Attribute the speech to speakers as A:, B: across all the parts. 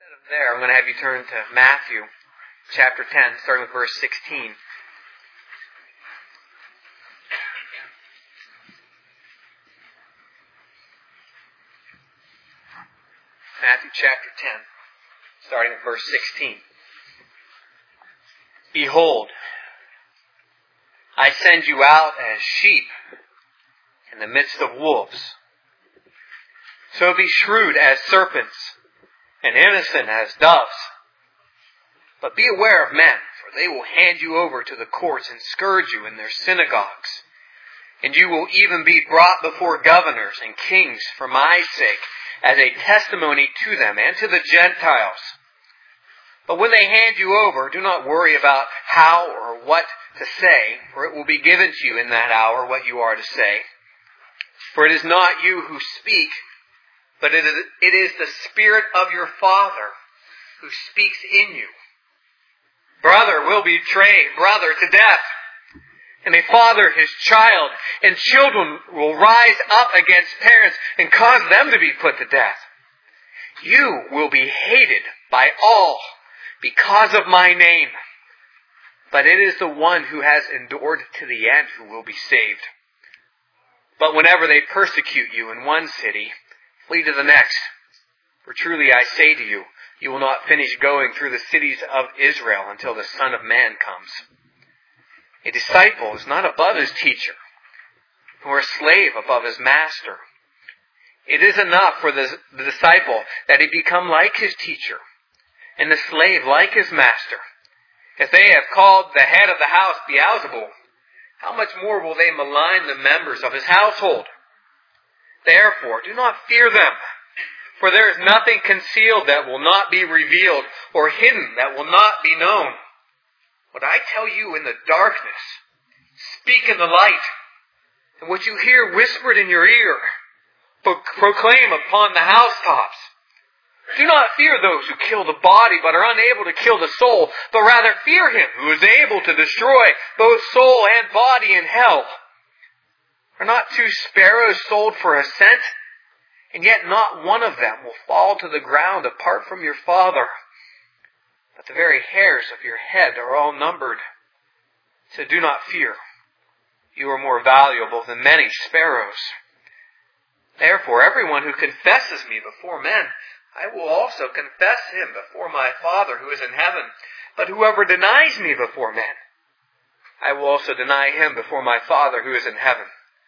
A: There, I'm going to have you turn to Matthew chapter 10, starting with verse 16. Matthew chapter 10, starting with verse 16. Behold, I send you out as sheep in the midst of wolves. So be shrewd as serpents and innocent as doves. But be aware of men, for they will hand you over to the courts and scourge you in their synagogues. And you will even be brought before governors and kings for my sake, as a testimony to them and to the Gentiles. But when they hand you over, do not worry about how or what to say, for it will be given to you in that hour what you are to say. For it is not you who speak, but it is the Spirit of your Father who speaks in you. Brother will betray brother to death, and a father his child, and children will rise up against parents and cause them to be put to death. You will be hated by all because of my name, but it is the one who has endured to the end who will be saved. But whenever they persecute you in one city, flee to the next. For truly I say to you, you will not finish going through the cities of Israel until the Son of Man comes. A disciple is not above his teacher, nor a slave above his master. It is enough for the disciple that he become like his teacher, and the slave like his master. If they have called the head of the house Beelzebul, how much more will they malign the members of his household? Therefore, do not fear them, for there is nothing concealed that will not be revealed, or hidden that will not be known. What I tell you in the darkness, speak in the light, and what you hear whispered in your ear, proclaim upon the housetops. Do not fear those who kill the body, but are unable to kill the soul, but rather fear him who is able to destroy both soul and body in hell. Are not 2 sparrows sold for a cent? And yet not one of them will fall to the ground apart from your Father. But the very hairs of your head are all numbered. So do not fear. You are more valuable than many sparrows. Therefore, everyone who confesses me before men, I will also confess him before my Father who is in heaven. But whoever denies me before men, I will also deny him before my Father who is in heaven.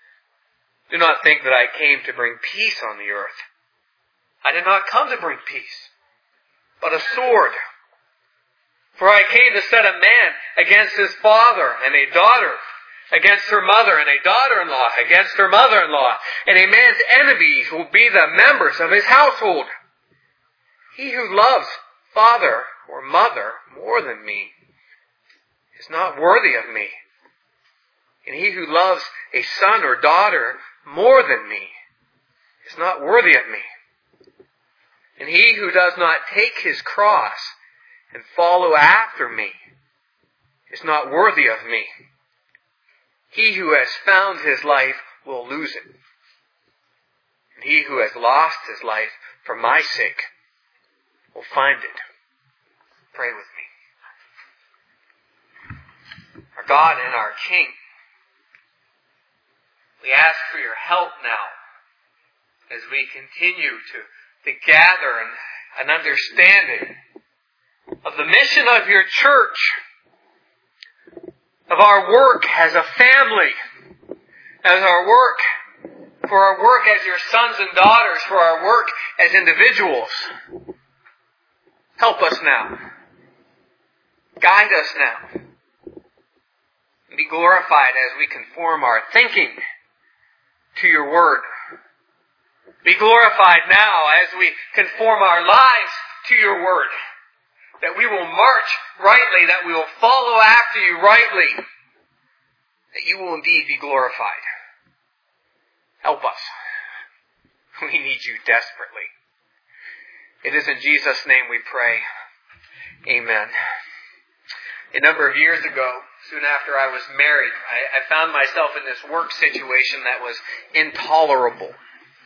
A: Do not think that I came to bring peace on the earth. I did not come to bring peace, but a sword. For I came to set a man against his father, and a daughter against her mother, and a daughter-in-law against her mother-in-law. And a man's enemies will be the members of his household. He who loves father or mother more than me is not worthy of me. And he who loves a son or daughter more than me is not worthy of me. And he who does not take his cross and follow after me is not worthy of me. He who has found his life will lose it. And he who has lost his life for my sake will find it. Pray with me. Our God and our King, we ask for your help now as we continue to gather an understanding of the mission of your church, of our work as a family, as our work, for our work as your sons and daughters, for our work as individuals. Help us now. Guide us now. Be glorified as we conform our thinking to your word. Be glorified now as we conform our lives to your word. That we will march rightly, that we will follow after you rightly, that you will indeed be glorified. Help us. We need you desperately. It is in Jesus' name we pray. Amen. A number of years ago, soon after I was married, I found myself in this work situation that was intolerable.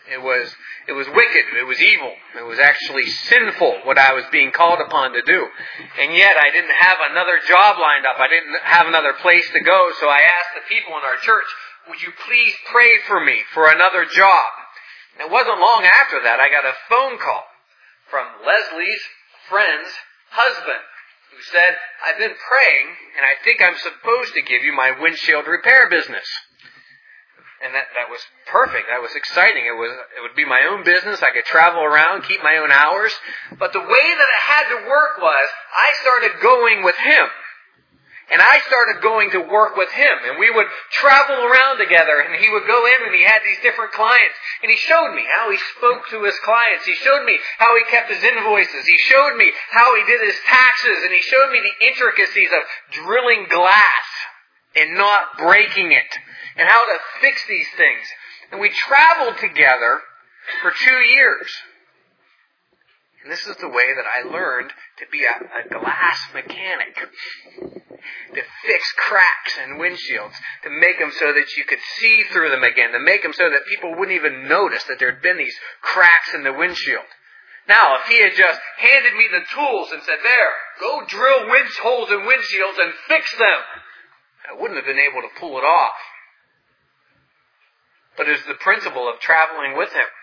A: It was wicked. It was evil. It was actually sinful what I was being called upon to do. And yet I didn't have another job lined up. I didn't have another place to go. So I asked the people in our church, would you please pray for me for another job? And it wasn't long after that I got a phone call from Leslie's friend's husband who said, I've been praying and I think I'm supposed to give you my windshield repair business. And that was perfect. That was exciting. It would be my own business. I could travel around, keep my own hours. But the way that it had to work was I started going with him. And I started going to work with him. And we would travel around together. And he would go in and he had these different clients. And he showed me how he spoke to his clients. He showed me how he kept his invoices. He showed me how he did his taxes. And he showed me the intricacies of drilling glass and not breaking it, and how to fix these things. And we traveled together for 2 years. And this is the way that I learned to be a glass mechanic. To fix cracks in windshields. To make them so that you could see through them again. To make them so that people wouldn't even notice that there had been these cracks in the windshield. Now, if he had just handed me the tools and said, there, go drill holes in windshields and fix them, I wouldn't have been able to pull it off. But it's the principle of traveling with him.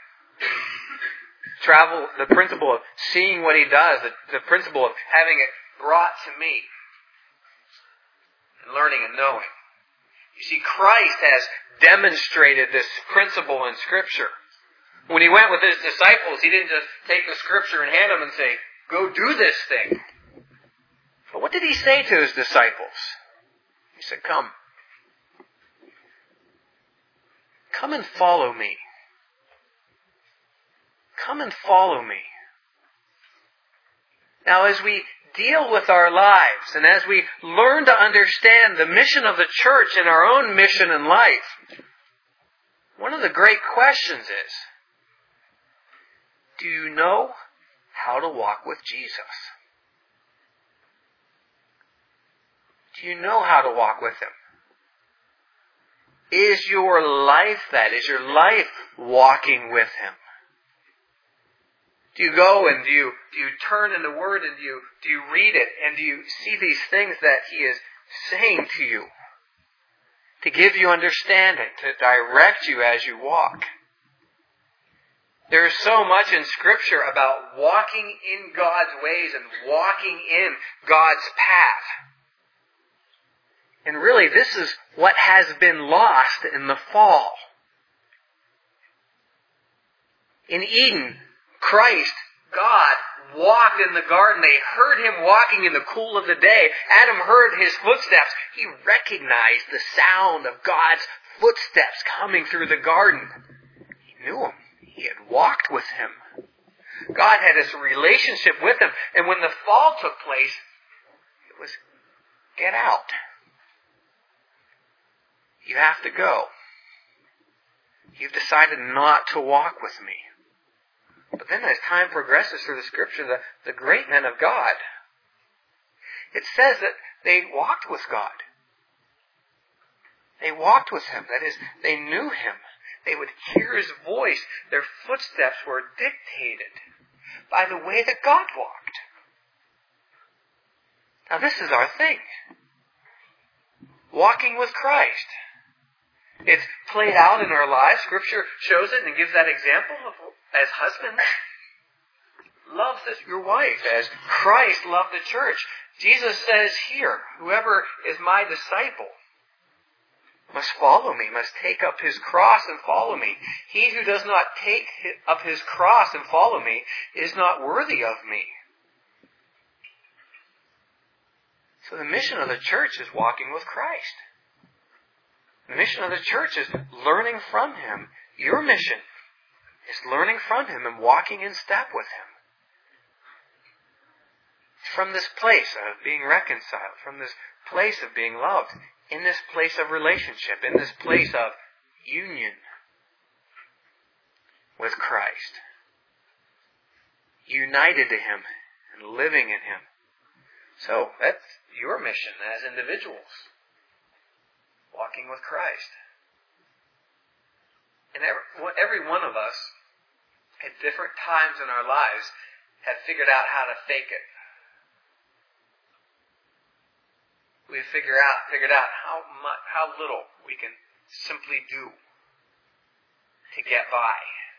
A: The principle of seeing what he does, the principle of having it brought to me, and learning and knowing. You see, Christ has demonstrated this principle in Scripture. When he went with his disciples, he didn't just take the Scripture and hand them and say, go do this thing. But what did he say to his disciples? He said, come. Come and follow me. Come and follow me. Now, as we deal with our lives and as we learn to understand the mission of the church and our own mission in life, one of the great questions is, do you know how to walk with Jesus? Do you know how to walk with him? Is your life that? Is your life walking with him? Do you go and do you turn in the Word and do you read it and do you see these things that he is saying to you? To give you understanding, to direct you as you walk. There is so much in Scripture about walking in God's ways and walking in God's path. And really, this is what has been lost in the fall. In Eden, Christ, God, walked in the garden. They heard him walking in the cool of the day. Adam heard his footsteps. He recognized the sound of God's footsteps coming through the garden. He knew him. He had walked with him. God had this relationship with him. And when the fall took place, it was, get out. You have to go. You've decided not to walk with me. But then as time progresses through the Scripture, the great men of God, it says that they walked with God. They walked with him. That is, they knew him. They would hear his voice. Their footsteps were dictated by the way that God walked. Now this is our thing. Walking with Christ. It's played out in our lives. Scripture shows it and gives that example of, as husbands, love your wife as Christ loved the church. Jesus says here, whoever is my disciple must follow me, must take up his cross and follow me. He who does not take up his cross and follow me is not worthy of me. So the mission of the church is walking with Christ. The mission of the church is learning from him. Your mission is learning from him and walking in step with him. From this place of being reconciled, from this place of being loved, in this place of relationship, in this place of union with Christ. United to him and living in him. So that's your mission as individuals. Walking with Christ. And every one of us at different times in our lives have figured out how to fake it. We've figured out how little we can simply do to get by.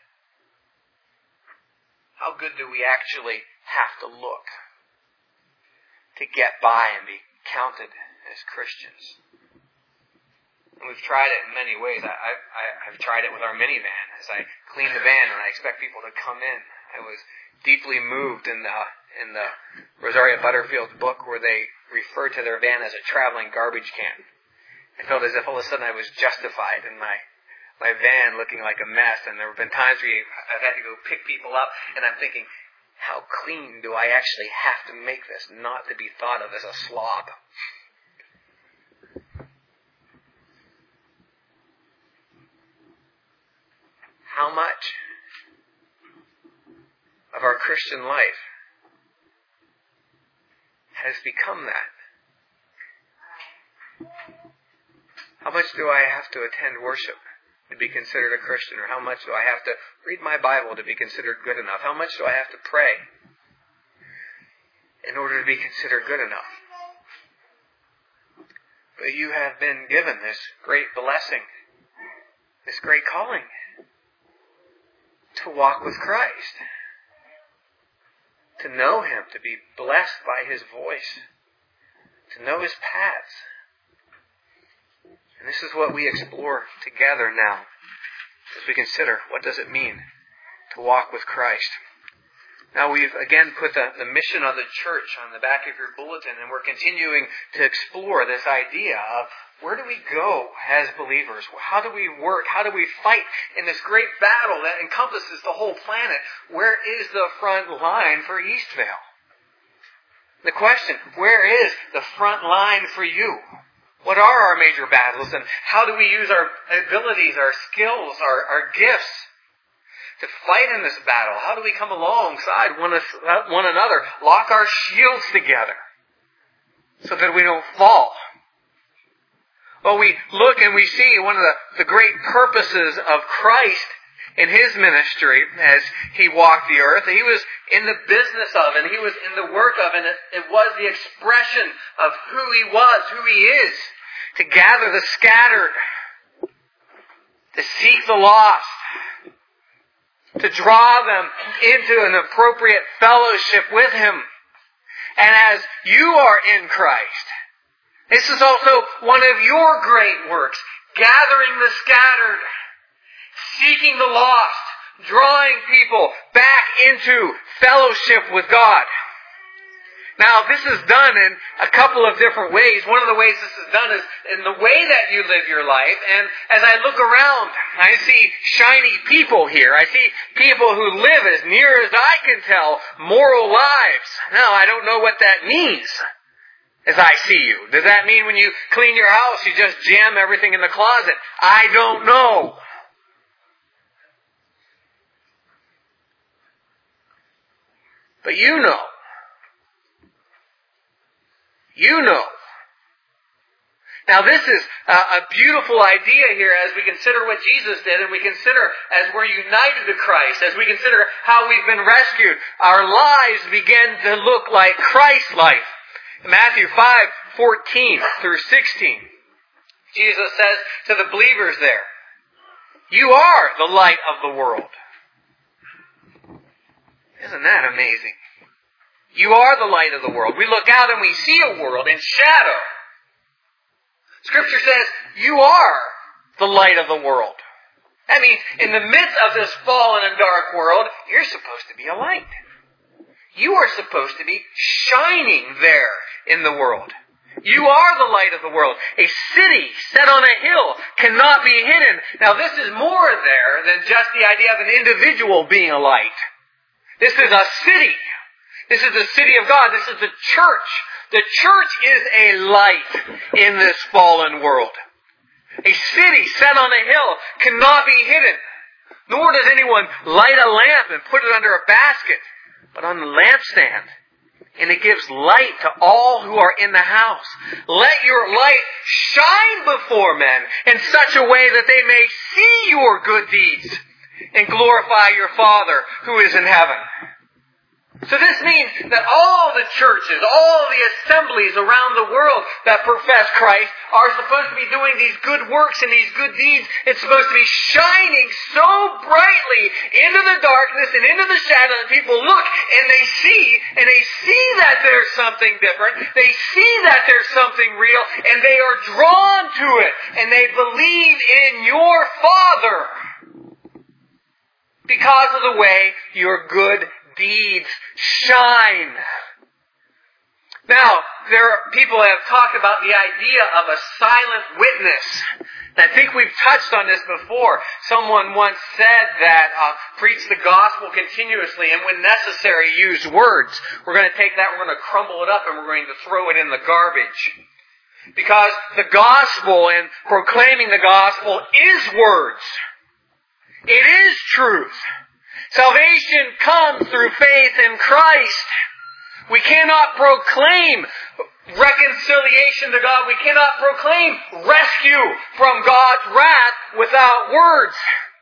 A: How good do we actually have to look to get by and be counted as Christians? And we've tried it in many ways. I've tried it with our minivan. As I clean the van and I expect people to come in, I was deeply moved in the Rosaria Butterfield's book where they referred to their van as a traveling garbage can. I felt as if all of a sudden I was justified in my van looking like a mess, and there have been times where I've had to go pick people up, and I'm thinking, how clean do I actually have to make this not to be thought of as a slob? How much of our Christian life has become that? How much do I have to attend worship to be considered a Christian? Or how much do I have to read my Bible to be considered good enough? How much do I have to pray in order to be considered good enough? But you have been given this great blessing, this great calling, to walk with Christ, to know Him, to be blessed by His voice, to know His paths. And this is what we explore together now as we consider what does it mean to walk with Christ. Now we've again put the mission of the church on the back of your bulletin, and we're continuing to explore this idea of where do we go as believers? How do we work? How do we fight in this great battle that encompasses the whole planet? Where is the front line for Eastvale? The question, where is the front line for you? What are our major battles, and how do we use our abilities, our skills, our gifts to fight in this battle? How do we come alongside one another, lock our shields together so that we don't fall? Well, we look and we see one of the great purposes of Christ in His ministry as He walked the earth. He was in the business of, and He was in the work of, and it was the expression of who He was, who He is, to gather the scattered, to seek the lost, to draw them into an appropriate fellowship with Him. And as you are in Christ, this is also one of your great works, gathering the scattered, seeking the lost, drawing people back into fellowship with God. Now, this is done in a couple of different ways. One of the ways this is done is in the way that you live your life. And as I look around, I see shiny people here. I see people who live, as near as I can tell, moral lives. Now, I don't know what that means as I see you. Does that mean when you clean your house, you just jam everything in the closet? I don't know. But you know. You know. Now this is a beautiful idea here as we consider what Jesus did, and we consider as we're united to Christ, as we consider how we've been rescued, our lives begin to look like Christ's life. In Matthew 5:14 through 16, Jesus says to the believers there, "You are the light of the world." Isn't that amazing? You are the light of the world. We look out and we see a world in shadow. Scripture says, you are the light of the world. That means in the midst of this fallen and dark world, you're supposed to be a light. You are supposed to be shining there in the world. You are the light of the world. A city set on a hill cannot be hidden. Now this is more there than just the idea of an individual being a light. This is a city. This is the city of God. This is the church. The church is a light in this fallen world. A city set on a hill cannot be hidden. Nor does anyone light a lamp and put it under a basket, but on the lampstand. And it gives light to all who are in the house. Let your light shine before men in such a way that they may see your good deeds and glorify your Father who is in heaven. So this means that all the churches, all the assemblies around the world that profess Christ are supposed to be doing these good works and these good deeds. It's supposed to be shining so brightly into the darkness and into the shadow that people look and they see that there's something different. They see that there's something real and they are drawn to it and they believe in your Father because of the way your good deeds shine. Now, people have talked about the idea of a silent witness. And I think we've touched on this before. Someone once said that preach the gospel continuously and when necessary use words. We're going to take that, we're going to crumble it up and we're going to throw it in the garbage. Because the gospel and proclaiming the gospel is words. It is truth. Salvation comes through faith in Christ. We cannot proclaim reconciliation to God. We cannot proclaim rescue from God's wrath without words.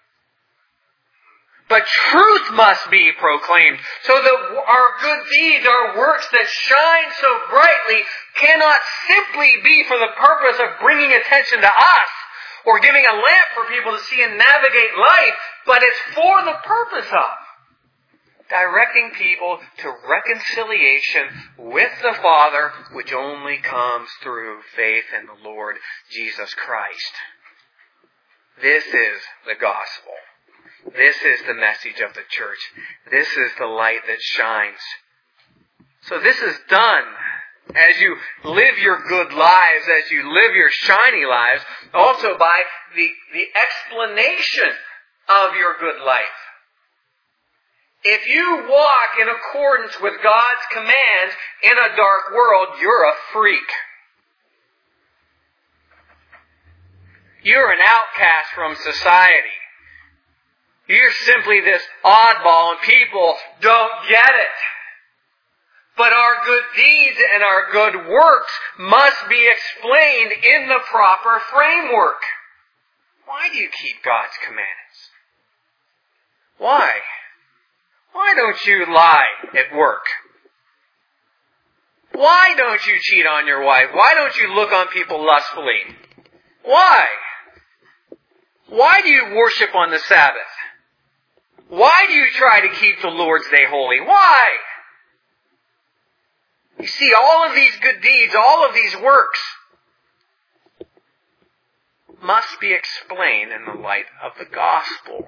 A: But truth must be proclaimed so that our good deeds, our works that shine so brightly cannot simply be for the purpose of bringing attention to us or giving a lamp for people to see and navigate life, but it's for the purpose of directing people to reconciliation with the Father, which only comes through faith in the Lord Jesus Christ. This is the gospel. This is the message of the church. This is the light that shines. So this is done as you live your good lives, as you live your shiny lives, also by the explanation of your good life. If you walk in accordance with God's commands in a dark world, you're a freak. You're an outcast from society. You're simply this oddball and people don't get it. But our good deeds and our good works must be explained in the proper framework. Why do you keep God's commandments? Why? Why don't you lie at work? Why don't you cheat on your wife? Why don't you look on people lustfully? Why? Why do you worship on the Sabbath? Why do you try to keep the Lord's Day holy? Why? You see, all of these good deeds, all of these works must be explained in the light of the gospel.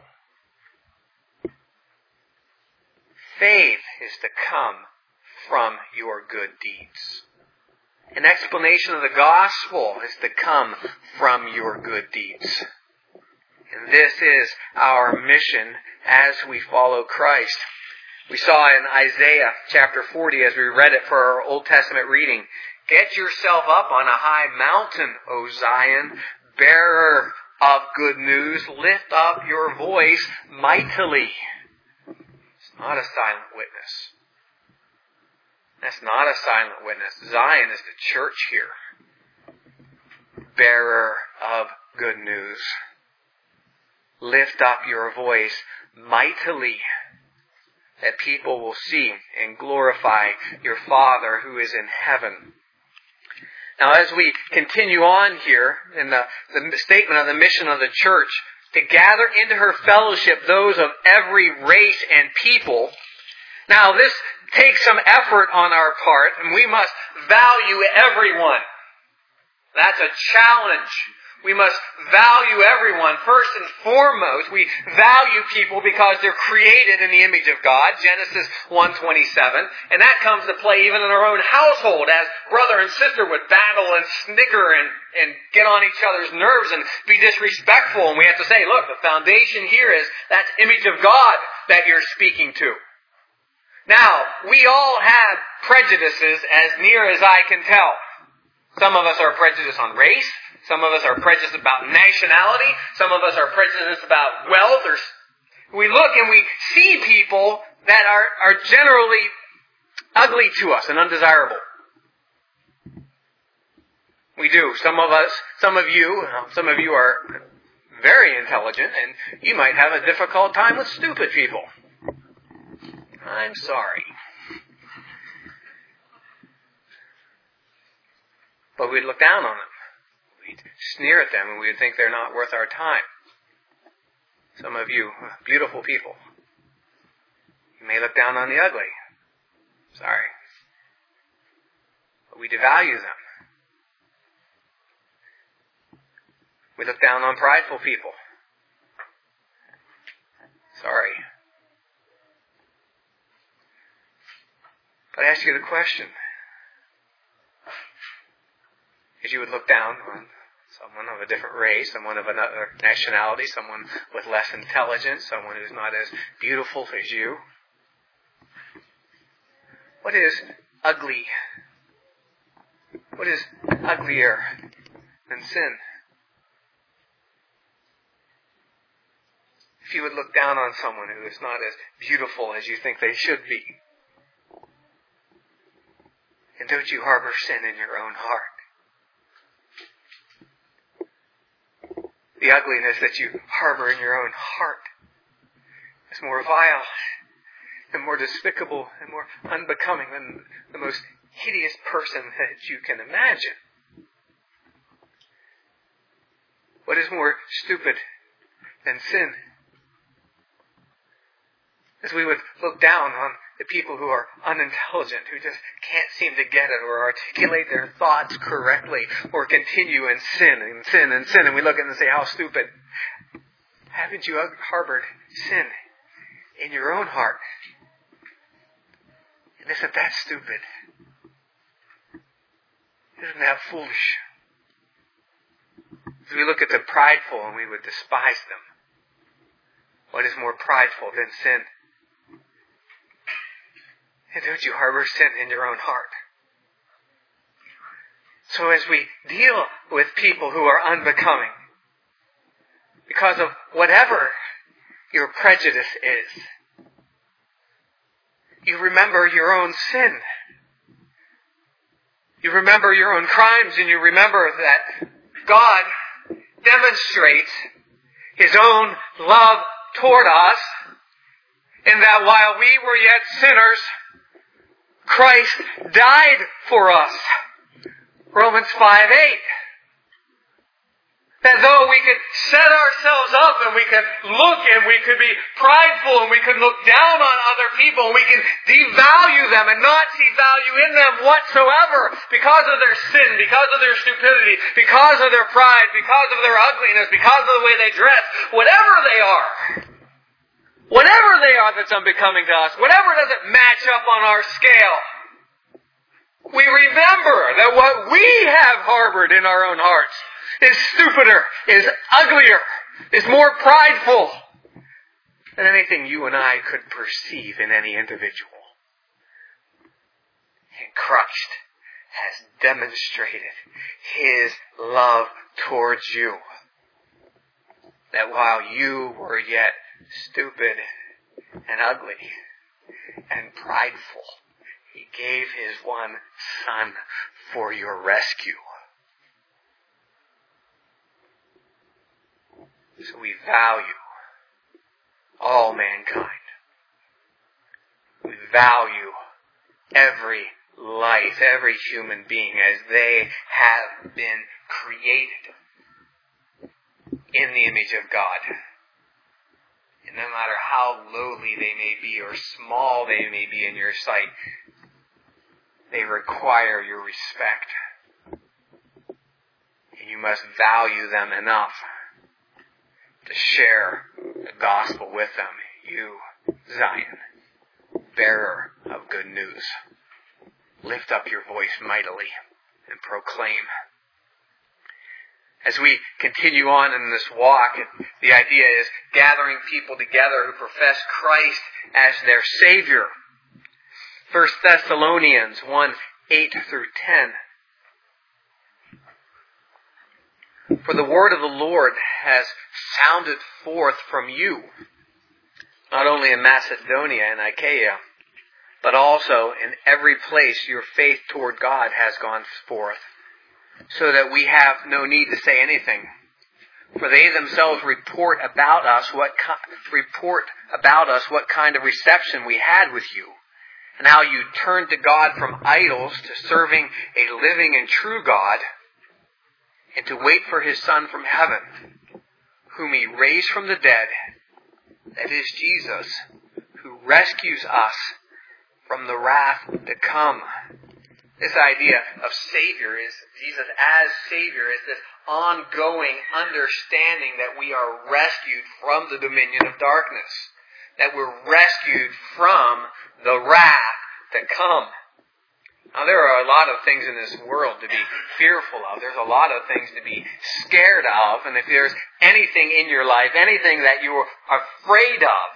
A: Faith is to come from your good deeds. An explanation of the gospel is to come from your good deeds. And this is our mission as we follow Christ. We saw in Isaiah chapter 40 as we read it for our Old Testament reading, get yourself up on a high mountain, O Zion, bearer of good news, lift up your voice mightily. It's not a silent witness. That's not a silent witness. Zion is the church here. Bearer of good news. Lift up your voice mightily, that people will see and glorify your Father who is in heaven. Now, as we continue on here in the statement of the mission of the church, to gather into her fellowship those of every race and people. Now, this takes some effort on our part, and we must value everyone. That's a challenge. We must value everyone. First and foremost, we value people because they're created in the image of God, Genesis 1:27. And that comes to play even in our own household as brother and sister would battle and snicker and get on each other's nerves and be disrespectful. And we have to say, look, the foundation here is that's image of God that you're speaking to. Now, we all have prejudices as near as I can tell. Some of us are prejudiced on race. Some of us are prejudiced about nationality. Some of us are prejudiced about wealth. We look and we see people that are generally ugly to us and undesirable. We do. Some of you are very intelligent, and you might have a difficult time with stupid people. I'm sorry. But we'd look down on them. We'd sneer at them, and we'd think they're not worth our time. Some of you, beautiful people, you may look down on the ugly. Sorry. But we devalue them. We look down on prideful people. Sorry. But I ask you the question. As you would look down on someone of a different race, someone of another nationality, someone with less intelligence, someone who's not as beautiful as you. What is ugly? What is uglier than sin? If you would look down on someone who is not as beautiful as you think they should be, and don't you harbor sin in your own heart? The ugliness that you harbor in your own heart is more vile and more despicable and more unbecoming than the most hideous person that you can imagine. What is more stupid than sin? As we would look down on the people who are unintelligent, who just can't seem to get it or articulate their thoughts correctly or continue in sin and sin and sin, and we look at them and say, how stupid. Haven't you harbored sin in your own heart? And isn't that stupid? Isn't that foolish? As we look at the prideful and we would despise them, what is more prideful than sin? And don't you harbor sin in your own heart? So as we deal with people who are unbecoming, because of whatever your prejudice is, you remember your own sin. You remember your own crimes, and you remember that God demonstrates His own love toward us, and that while we were yet sinners, Christ died for us. Romans 5:8. That though we could set ourselves up and we could look and we could be prideful and we could look down on other people and we can devalue them and not see value in them whatsoever because of their sin, because of their stupidity, because of their pride, because of their ugliness, because of the way they dress, whatever they are. Whatever they are that's unbecoming to us, whatever doesn't match up on our scale, we remember that what we have harbored in our own hearts is stupider, is uglier, is more prideful than anything you and I could perceive in any individual. And Christ has demonstrated His love towards you. That while you were yet stupid and ugly and prideful, He gave His one Son for your rescue. So we value all mankind. We value every life, every human being as they have been created in the image of God. And no matter how lowly they may be or small they may be in your sight, they require your respect. And you must value them enough to share the gospel with them. You, Zion, bearer of good news, lift up your voice mightily and proclaim. As we continue on in this walk, the idea is gathering people together who profess Christ as their Savior. 1 Thessalonians 1:8-10. For the word of the Lord has sounded forth from you, not only in Macedonia and Achaia, but also in every place your faith toward God has gone forth, so that we have no need to say anything. For they themselves report about us what kind of reception we had with you, and how you turned to God from idols to serving a living and true God, and to wait for His Son from heaven, whom He raised from the dead, that is Jesus, who rescues us from the wrath to come. This idea of Savior is Jesus as Savior is this ongoing understanding that we are rescued from the dominion of darkness, that we're rescued from the wrath to come. Now, there are a lot of things in this world to be fearful of. There's a lot of things to be scared of. And if there's anything in your life, anything that you're afraid of,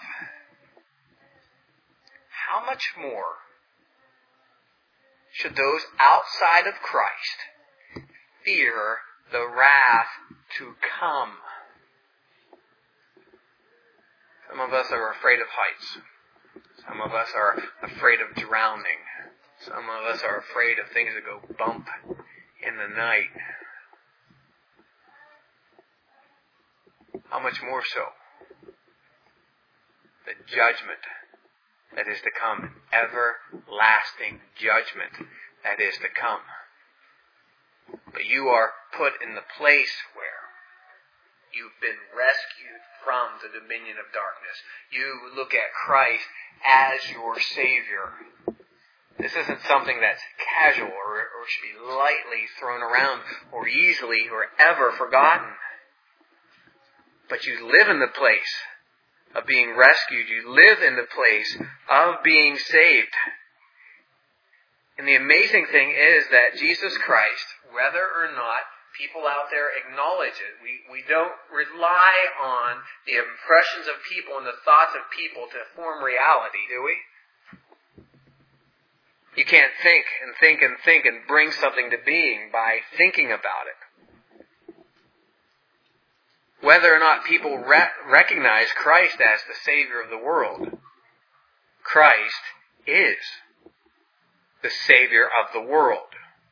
A: how much more should those outside of Christ fear the wrath to come? Some of us are afraid of heights. Some of us are afraid of drowning. Some of us are afraid of things that go bump in the night. How much more so the judgment that is to come, everlasting judgment that is to come. But you are put in the place where you've been rescued from the dominion of darkness. You look at Christ as your Savior. This isn't something that's casual or should be lightly thrown around or easily or ever forgotten. But you live in the place of being rescued. You live in the place of being saved. And the amazing thing is that Jesus Christ, whether or not people out there acknowledge it, we don't rely on the impressions of people and the thoughts of people to form reality, do we? You can't think and think and think and bring something to being by thinking about it. Whether or not people recognize Christ as the Savior of the world, Christ is the Savior of the world.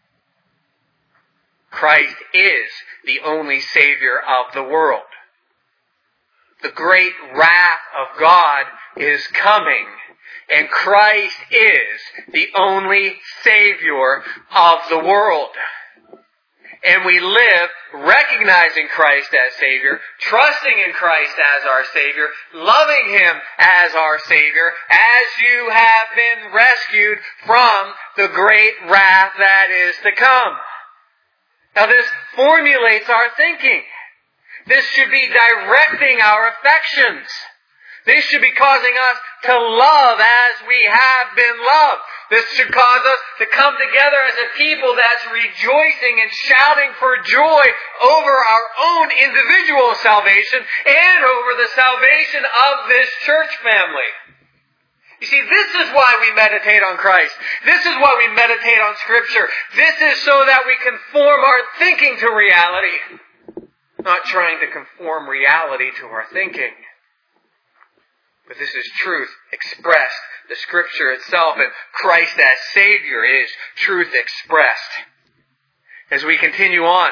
A: Christ is the only Savior of the world. The great wrath of God is coming, and Christ is the only Savior of the world. And we live recognizing Christ as Savior, trusting in Christ as our Savior, loving Him as our Savior, as you have been rescued from the great wrath that is to come. Now this formulates our thinking. This should be directing our affections. This should be causing us to love as we have been loved. This should cause us to come together as a people that's rejoicing and shouting for joy over our own individual salvation and over the salvation of this church family. You see, this is why we meditate on Christ. This is why we meditate on Scripture. This is so that we conform our thinking to reality. Not trying to conform reality to our thinking. But this is truth expressed. The Scripture itself and Christ as Savior is truth expressed. As we continue on,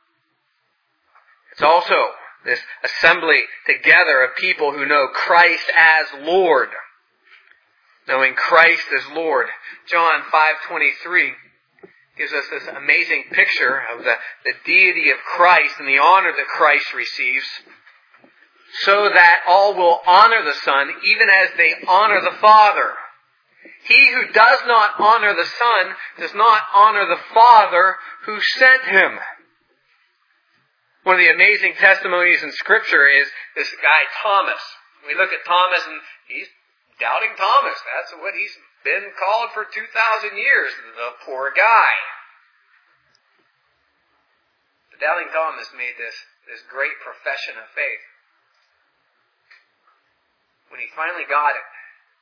A: it's also this assembly together of people who know Christ as Lord. Knowing Christ as Lord. John 5:23 gives us this amazing picture of the deity of Christ and the honor that Christ receives, so that all will honor the Son, even as they honor the Father. He who does not honor the Son does not honor the Father who sent Him. One of the amazing testimonies in Scripture is this guy Thomas. We look at Thomas and he's doubting Thomas. That's what he's been called for 2,000 years, the poor guy. But doubting Thomas made this great profession of faith. When he finally got it,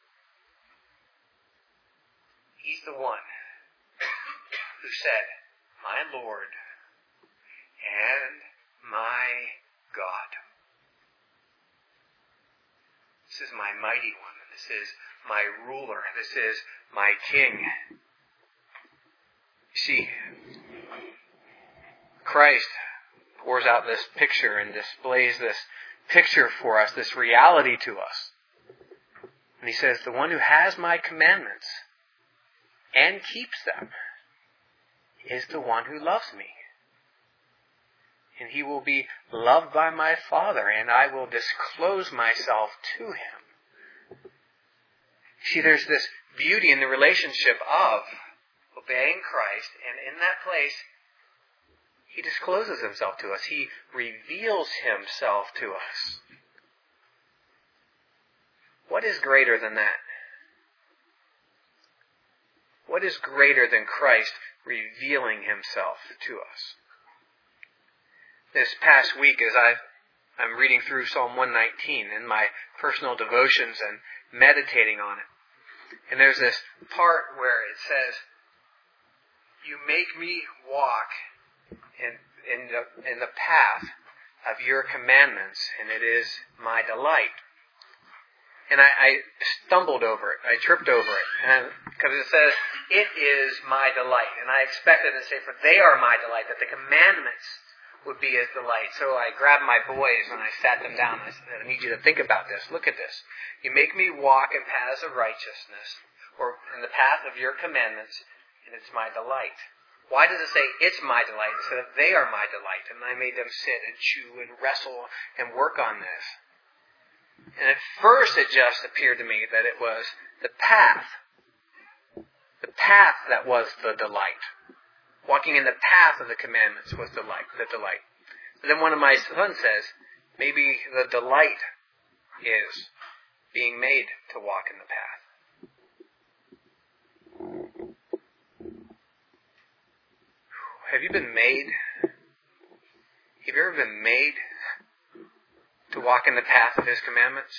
A: he's the one who said, "My Lord and my God. This is my mighty one. This is my ruler. This is my king." You see, Christ pours out this picture and displays this picture for us, this reality to us. And he says, the one who has my commandments and keeps them is the one who loves me. And he will be loved by my Father, and I will disclose myself to him. See, there's this beauty in the relationship of obeying Christ, and in that place, he discloses himself to us. He reveals himself to us. What is greater than that? What is greater than Christ revealing himself to us? This past week, as I'm reading through Psalm 119 in my personal devotions and meditating on it, and there's this part where it says, "You make me walk in the path of your commandments, and it is my delight." And I stumbled over it. I tripped over it. Because it says, "It is my delight." And I expected to say, "For they are my delight," that the commandments would be his delight. So I grabbed my boys and I sat them down. I said, "I need you to think about this. Look at this. You make me walk in paths of righteousness, or in the path of your commandments, and it's my delight." Why does it say it's my delight instead of they are my delight? And I made them sit and chew and wrestle and work on this. And at first it just appeared to me that it was the path that was the delight. Walking in the path of the commandments was the delight. But then one of my sons says, maybe the delight is being made to walk in the path. Have you been made? Have you ever been made to walk in the path of his commandments?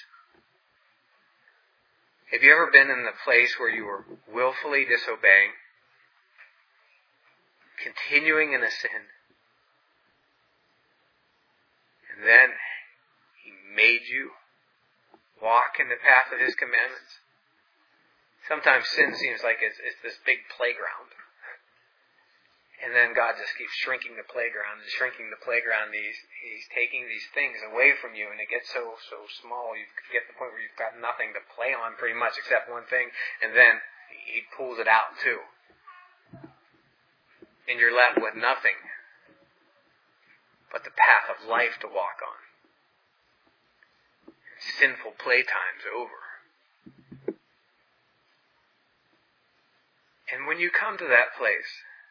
A: Have you ever been in the place where you were willfully disobeying, continuing in a sin, and then he made you walk in the path of his commandments? Sometimes sin seems like it's this big playground. And then God just keeps shrinking the playground and shrinking the playground. He's taking these things away from you, and it gets so small. You get to the point where you've got nothing to play on pretty much except one thing, and then he pulls it out too. And you're left with nothing but the path of life to walk on. Sinful playtime's over. And when you come to that place,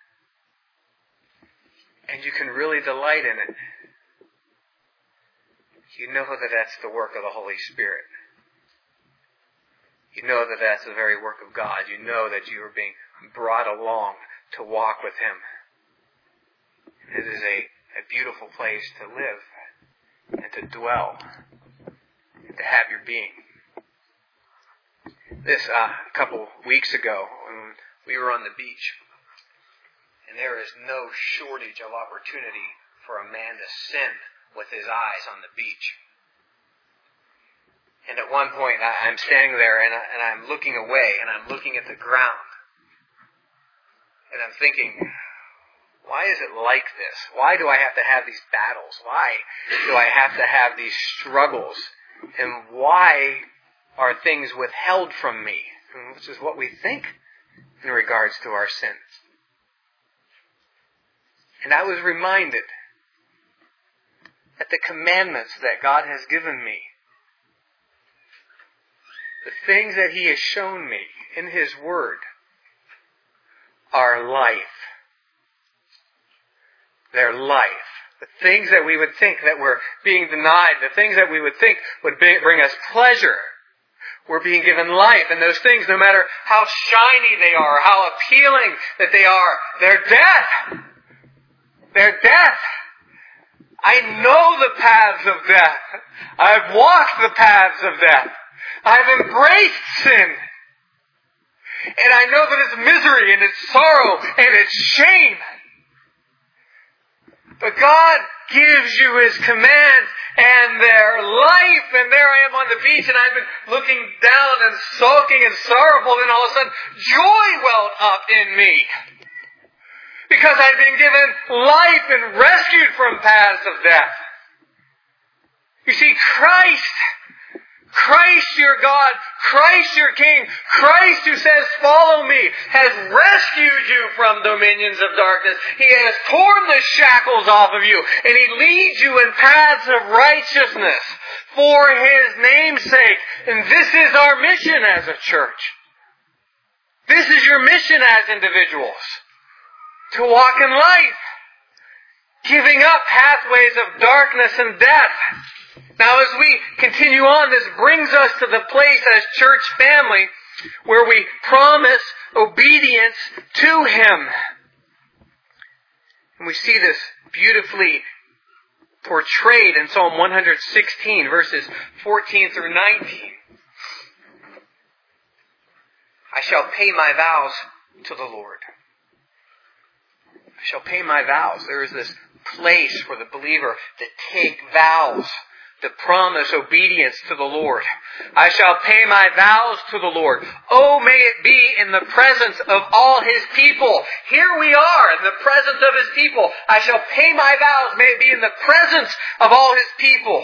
A: and you can really delight in it, you know that that's the work of the Holy Spirit. You know that that's the very work of God. You know that you are being brought along to walk with him. It is a beautiful place to live and to dwell and to have your being. This a couple weeks ago, when we were on the beach, and there is no shortage of opportunity for a man to sin with his eyes on the beach. And at one point, I'm standing there and I'm looking away and I'm looking at the ground. And I'm thinking, why is it like this? Why do I have to have these battles? Why do I have to have these struggles? And why are things withheld from me? Which is what we think in regards to our sins. And I was reminded that the commandments that God has given me, the things that he has shown me in his word, are life. They're life. The things that we would think that were being denied, the things that we would think would bring us pleasure, we're being given life. And those things, no matter how shiny they are, how appealing that they are, they're death. They're death. I know the paths of death. I've walked the paths of death. I've embraced sin. And I know that it's misery and it's sorrow and it's shame. But God gives you his commands and their life. And there I am on the beach and I've been looking down and sulking and sorrowful. And all of a sudden, joy welled up in me. Because I've been given life and rescued from paths of death. You see, Christ your God, Christ your King, Christ who says, follow me, has rescued you from dominions of darkness. He has torn the shackles off of you, and He leads you in paths of righteousness for His name's sake. And this is our mission as a church. This is your mission as individuals. To walk in light, giving up pathways of darkness and death. Now as we continue on, this brings us to the place as church family where we promise obedience to Him. And we see this beautifully portrayed in Psalm 116, verses 14 through 19. I shall pay my vows to the Lord. I shall pay my vows. There is this place for the believer to take vows, to promise obedience to the Lord. I shall pay my vows to the Lord. Oh, may it be in the presence of all His people. Here we are in the presence of His people. I shall pay my vows. May it be in the presence of all His people.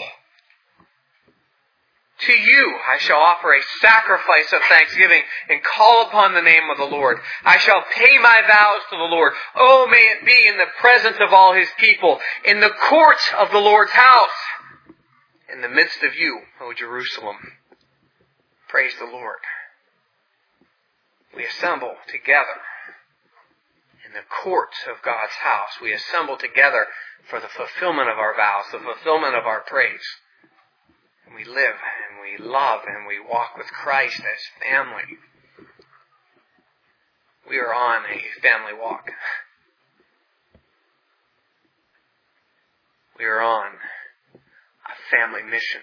A: To you I shall offer a sacrifice of thanksgiving and call upon the name of the Lord. I shall pay my vows to the Lord. Oh, may it be in the presence of all His people, in the courts of the Lord's house, in the midst of you, O Jerusalem. Praise the Lord. We assemble together in the courts of God's house. We assemble together for the fulfillment of our vows, the fulfillment of our praise. And we live and we love and we walk with Christ as family. We are on a family walk. We are on a family mission.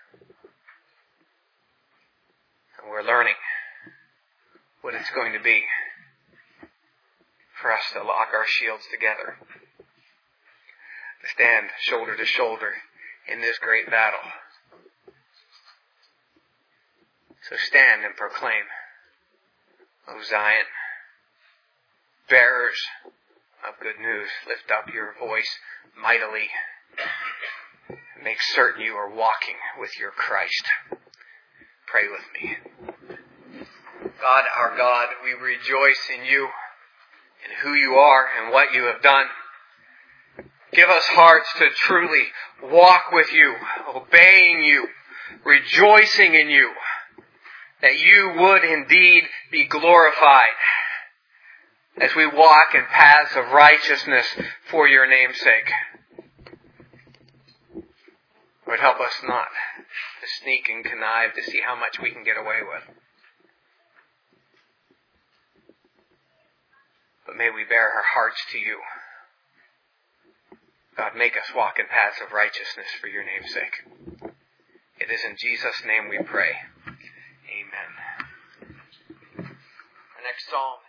A: And we're learning what it's going to be for us to lock our shields together, to stand shoulder to shoulder in this great battle. So stand and proclaim, O Zion, bearers of good news, lift up your voice mightily. Make certain you are walking with your Christ. Pray with me. God, our God, we rejoice in you, in who you are and what you have done. Give us hearts to truly walk with you, obeying you, rejoicing in you, that you would indeed be glorified as we walk in paths of righteousness for your name's sake. Lord, help us not to sneak and connive to see how much we can get away with. But may we bear our hearts to you. God, make us walk in paths of righteousness for your name's sake. It is in Jesus' name we pray. Amen. Our next psalm